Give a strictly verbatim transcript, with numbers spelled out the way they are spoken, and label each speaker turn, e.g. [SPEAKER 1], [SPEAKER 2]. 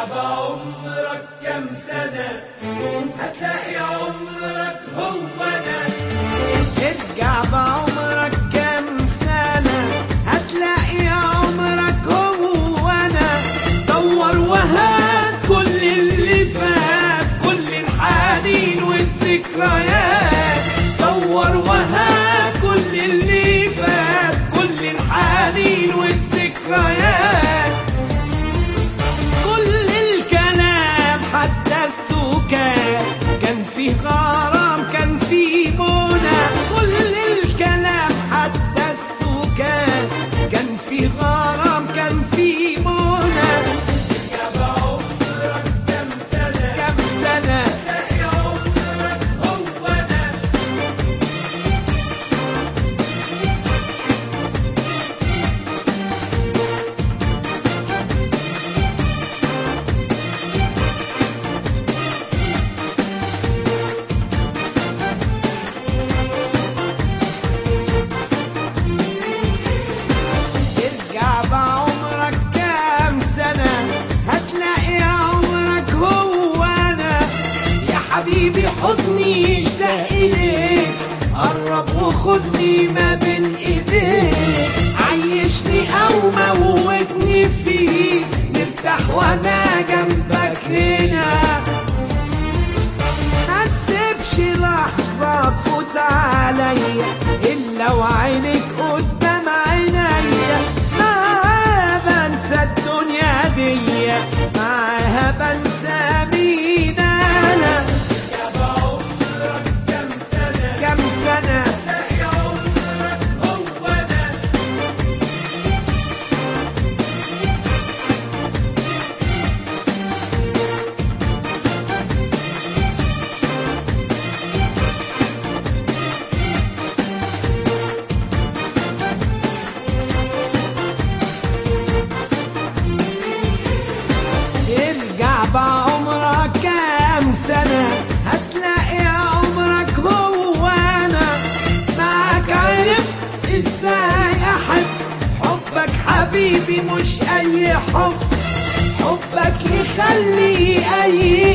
[SPEAKER 1] بعمرك كم سنة هتلاقي عمرك هو أنا.
[SPEAKER 2] ارجع بعمرك كم سنة هتلاقي عمرك هو أنا. دور وهات كل اللي فات، كل الحنين والذكريات. دور وهات كل اللي فات، كل الحنين والذكريات. كل الكلام حتى السكات كان فيه غرام، كان فيه منى. كل الكلام حتى السكات كان فيه غرام، كان فيه منى.
[SPEAKER 1] ارجع بعمرك كم سنة
[SPEAKER 2] كم سنة
[SPEAKER 1] هتلاقي عمرك هو أنا.
[SPEAKER 2] ارجع بعمرك كام سنة هتلاقي عمرك هو أنا. يا حبيبي حضني اشتاق إليك، قرب وخدني ما بين إيديك. عيشني أو موتني فيك، نرتاح وأنا جنبك هنا. ما تسيبش لحظة تفوت عليا إلا وعينك قدام عينيا. معاها بنسى الدنيا دي، معاها بنسى مين أنا.
[SPEAKER 1] ارجع بعمرك كم سنة
[SPEAKER 2] كم سنة
[SPEAKER 1] هتلاقي عمرك هو أنا.
[SPEAKER 2] ارجع بعمرك كام سنة هتلاقي عمرك هو أنا. معاك عرفت ازاي أحب، حبك حبيبي مش أي حب. حبك يخلي أي